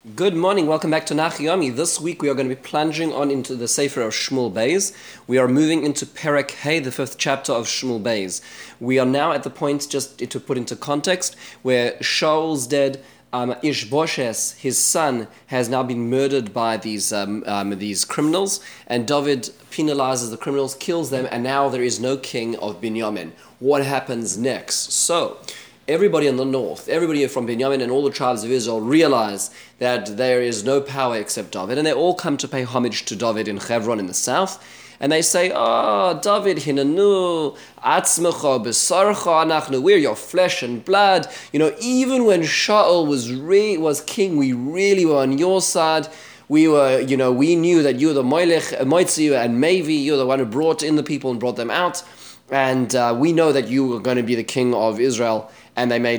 Good morning, welcome back to Nachiyomi. This week we are going to be plunging on into the Sefer of Shmuel Beis. We are moving into Perek Hey, the 5th chapter of Shmuel Beis. We are now at the point, just to put into context, where Shaul's dead, Ishboshes, his son, has now been murdered by these criminals, and David penalizes the criminals, kills them, and now there is no king of Binyamin. What happens next? So, everybody in the north, everybody from Binyamin and all the tribes of Israel realize that there is no power except David, and they all come to pay homage to David in Hebron in the south, and they say, David, hinanu, atzmecha, besarcha, anachnu, we're your flesh and blood. You know, even when Shaul was king, we really were on your side. We knew that you were the Moitzi and Mevi, you're the one who brought in the people and brought them out. And we know that you were going to be the king of Israel, and they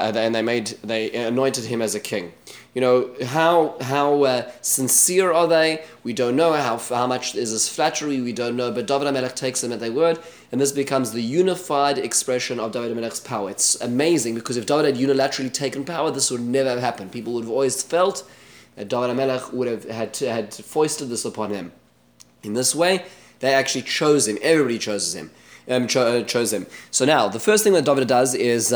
anointed him as a king. You know, how sincere are they? We don't know. How much is this flattery? We don't know. But David HaMelech takes them at their word, and this becomes the unified expression of David HaMelech's power. It's amazing, because if David had unilaterally taken power, this would never have happened. People would have always felt that David HaMelech would have had foisted this upon him. In this way, they actually chose him. Everybody chose him. Chose him. So now, the first thing that David does is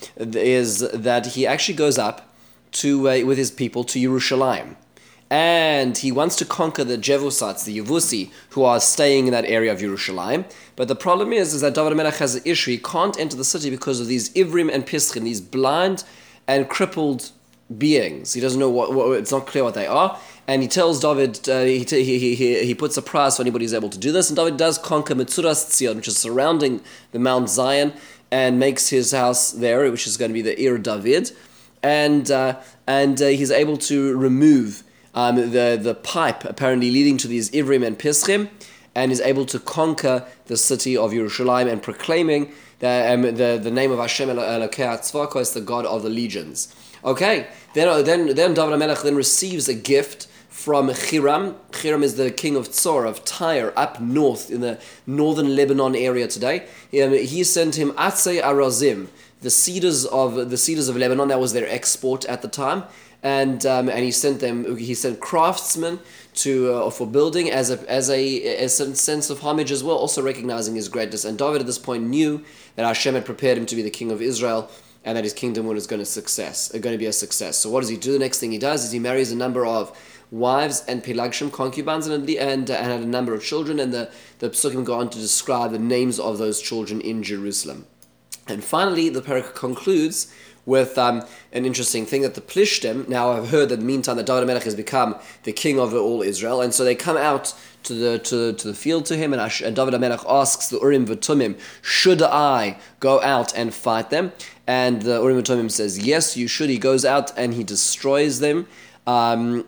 that he actually goes up to with his people to Yerushalayim, and he wants to conquer the Jevusites, the Yevusi, who are staying in that area of Yerushalayim. But the problem is that David HaMelech has an issue. He can't enter the city because of these Ivrim and Pischim, these blind and crippled beings. He doesn't know what it's not clear what they are. And he tells David, he puts a price for anybody who's able to do this. And David does conquer Metzuras Tzion, which is surrounding the Mount Zion, and makes his house there, which is going to be the Ir David. And he's able to remove the pipe, apparently leading to these Ivrim and Pischim, and is able to conquer the city of Yerushalayim and proclaiming the name of Hashem Elokei Tzvakos, the God of the legions. Okay, then David HaMelech then receives a gift from Hiram. Hiram is the king of Tzor, of Tyre, up north in the northern Lebanon area today. He sent him Atzei Arazim, the cedars of Lebanon. That was their export at the time, and he sent craftsmen for building as a sense of homage as well, also recognizing his greatness. And David at this point knew that Hashem had prepared him to be the king of Israel, and that his kingdom was going to be a success. So what does he do? The next thing he does is he marries a number of wives and Pelagshim, concubines, and had a number of children, and the Psukim go on to describe the names of those children in Jerusalem. And finally, the parak concludes with an interesting thing, that the Plishtim now have heard that in the meantime that David HaMelech has become the king of all Israel, and so they come out to the field to him, and David HaMelech asks the Urim V'Tumim, should I go out and fight them? And the Urim V'Tumim says, yes, you should. He goes out and he destroys them, and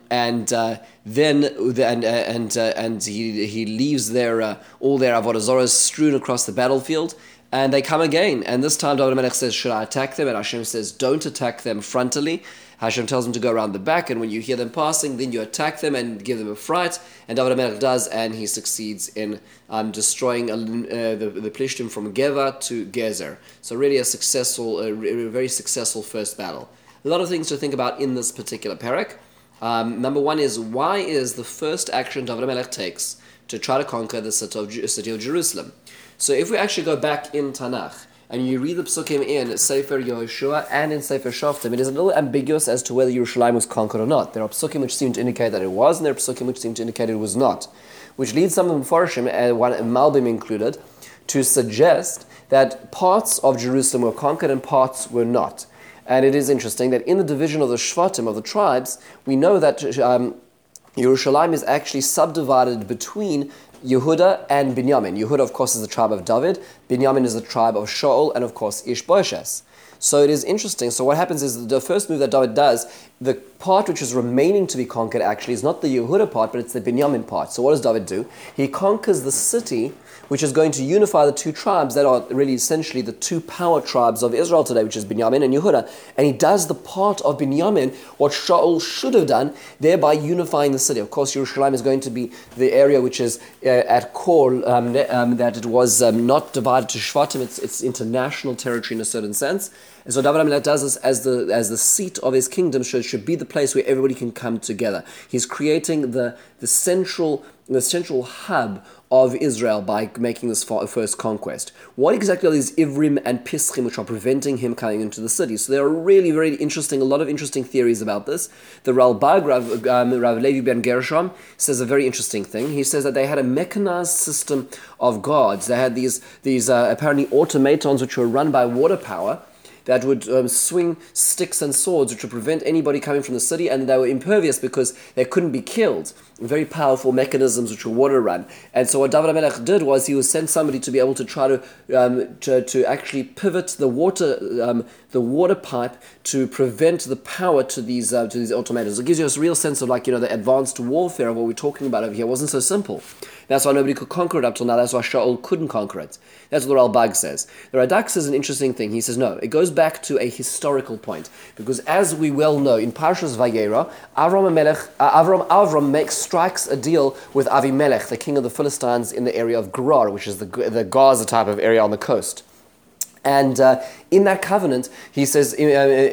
he leaves all their avodah zarahs strewn across the battlefield. And they come again, and this time David HaMelech says, should I attack them? And Hashem says, don't attack them frontally. Hashem tells him to go around the back, and when you hear them passing, then you attack them and give them a fright. And David HaMelech does, and he succeeds in destroying the Plishtim from Geva to Gezer. So really a very successful first battle. A lot of things to think about in this particular parak. Number one is, why is the first action David HaMelech takes to try to conquer the city of Jerusalem? So if we actually go back in Tanakh, and you read the Psukim in Sefer Yehoshua and in Sefer Shoftim, it is a little ambiguous as to whether Yerushalayim was conquered or not. There are Psukim which seem to indicate that it was, and there are Psukim which seem to indicate it was not, which leads some of the Mepharshim, one Malbim included, to suggest that parts of Jerusalem were conquered and parts were not. And it is interesting that in the division of the Shvatim, of the tribes, we know that Yerushalayim is actually subdivided between Yehuda and Binyamin. Yehuda, of course, is the tribe of David. Binyamin is the tribe of Shaul, and of course, Ishboshes. So it is interesting. So what happens is the first move that David does, the part which is remaining to be conquered actually is not the Yehuda part, but it's the Binyamin part. So what does David do? He conquers the city, which is going to unify the two tribes that are really essentially the two power tribes of Israel today, which is Binyamin and Yehuda. And he does the part of Binyamin, what Shaul should have done, thereby unifying the city. Of course, Yerushalayim is going to be the area which is at core, that it was not divided to Shvatim. It's international territory in a certain sense. And so David HaMelech does this as the seat of his kingdom should be the place where everybody can come together. He's creating the central hub of Israel by making this first conquest. What exactly are these Ivrim and Pischim which are preventing him coming into the city? So there are really very interesting, a lot of interesting theories about this. The Ralbag, Rav Levi ben Gershom, says a very interesting thing. He says that they had a mechanized system of guards. They had these apparently automatons which were run by water power, that would swing sticks and swords, which would prevent anybody coming from the city, and they were impervious because they couldn't be killed. Very powerful mechanisms which were water run. And so what David HaMelech did was he would send somebody to be able to try to actually pivot the water pipe to prevent the power to these automatons. It gives you a real sense of the advanced warfare of what we're talking about over here. It wasn't so simple. That's why nobody could conquer it up till now. That's why Shaul couldn't conquer it. That's what the Ralbag says. The Radak says an interesting thing. He says, no, it goes back to a historical point. Because as we well know, in Parshas Vayera, Avram strikes a deal with Avimelech, the king of the Philistines in the area of Gerar, which is the Gaza type of area on the coast. And in that covenant, he says, he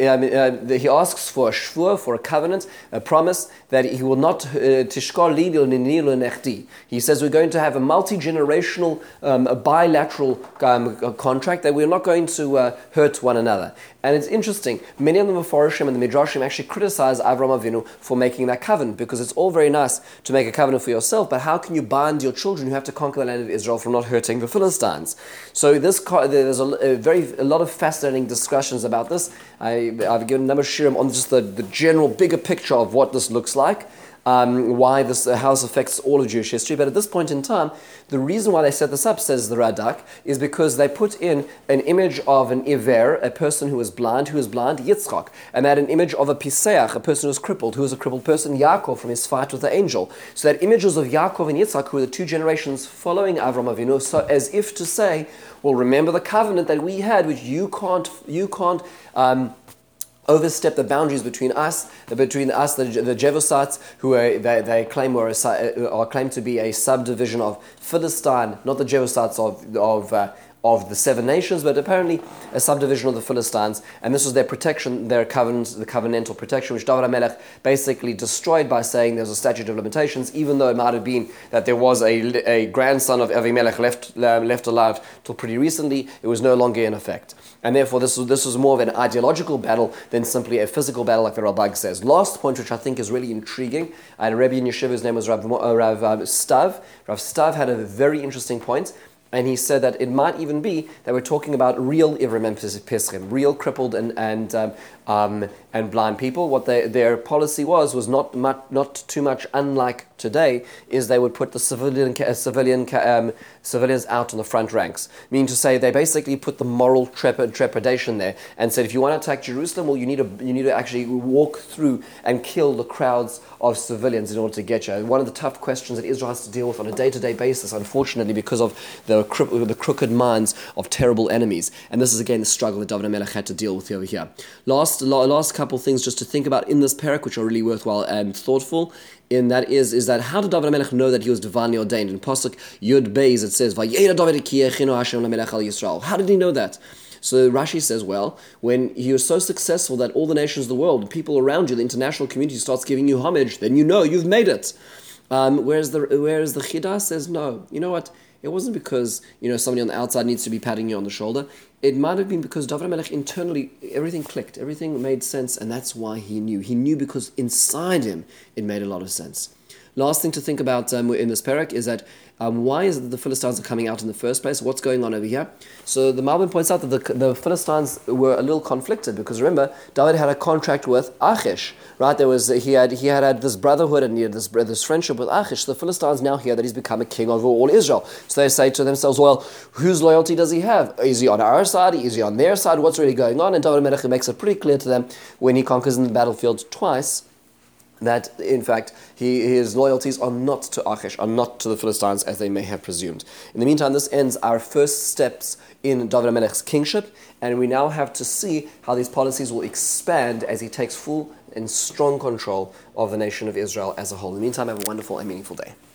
asks for a shvur, for a covenant, a promise that he will not tishkar li lo nechti. He says we're going to have a multi-generational, a bilateral contract, that we're not going to hurt one another. And it's interesting, many of the Mefarshim and the Midrashim actually criticize Avram Avinu for making that covenant, because it's all very nice to make a covenant for yourself, but how can you bind your children who have to conquer the land of Israel from not hurting the Philistines? So there's a lot of fascinating discussions about this. I've given a number of shirim on just the general bigger picture of what this looks like, why this how this affects all of Jewish history. But at this point in time, the reason why they set this up, says the Radak, is because they put in an image of an Iver, a person who is blind, Yitzchak, and they had an image of a Piseach, a person who is crippled, who is a crippled person, Yaakov, from his fight with the angel. So that images of Yaakov and Yitzchak, who are the two generations following Avram Avinu, so as if to say, well, remember the covenant that we had, which you can't overstep the boundaries between us, the Jebusites, who they claim are claimed to be a subdivision of Philistine, not the Jebusites of the seven nations, but apparently a subdivision of the Philistines, and this was their protection, their covenant, the covenantal protection, which David HaMelech basically destroyed by saying there's a statute of limitations, even though it might have been that there was a grandson of Avimelech left alive till pretty recently. It was no longer in effect. And therefore this was more of an ideological battle than simply a physical battle, like the Ralbag says. Last point, which I think is really intriguing, I had a Rebbe in Yeshiva, his name was Rav Stav. Rav Stav had a very interesting point, and he said that it might even be that we're talking about real Ivrim and Pischim, real crippled and blind people. What their policy was not too much unlike today, is they would put the civilians out on the front ranks. Meaning to say, they basically put the moral trepidation there and said, if you want to attack Jerusalem, well, you need to actually walk through and kill the crowds of civilians in order to get you. One of the tough questions that Israel has to deal with on a day-to-day basis, unfortunately, because of the crooked minds of terrible enemies. And this is again the struggle that David HaMelech had to deal with over here. Last couple things just to think about in this parak, which are really worthwhile and thoughtful. In that is that how did David HaMelech know that he was divinely ordained? In Pasuk Yud Beis it says, "Vayera David ki yechinu Hashem lamelech al Yisrael." How did he know that? So Rashi says, well, when he was so successful that all the nations of the world, people around you, the international community starts giving you homage, then you know you've made it. Whereas the Chidah says, no, you know what? It wasn't because somebody on the outside needs to be patting you on the shoulder. It might have been because David HaMelech internally, everything clicked, everything made sense, and that's why he knew. He knew because inside him it made a lot of sense. Last thing to think about in this parak is that why is it that the Philistines are coming out in the first place? What's going on over here? So the Malbim points out that the Philistines were a little conflicted, because remember, David had a contract with Achish, right? He had this brotherhood, and he had this friendship with Achish. The Philistines now hear that he's become a king over all Israel. So they say to themselves, well, whose loyalty does he have? Is he on our side? Is he on their side? What's really going on? And David HaMelech makes it pretty clear to them when he conquers in the battlefield twice, that in fact his loyalties are not to Achish, are not to the Philistines as they may have presumed. In the meantime, this ends our first steps in David HaMelech's kingship, and we now have to see how these policies will expand as he takes full and strong control of the nation of Israel as a whole. In the meantime, have a wonderful and meaningful day.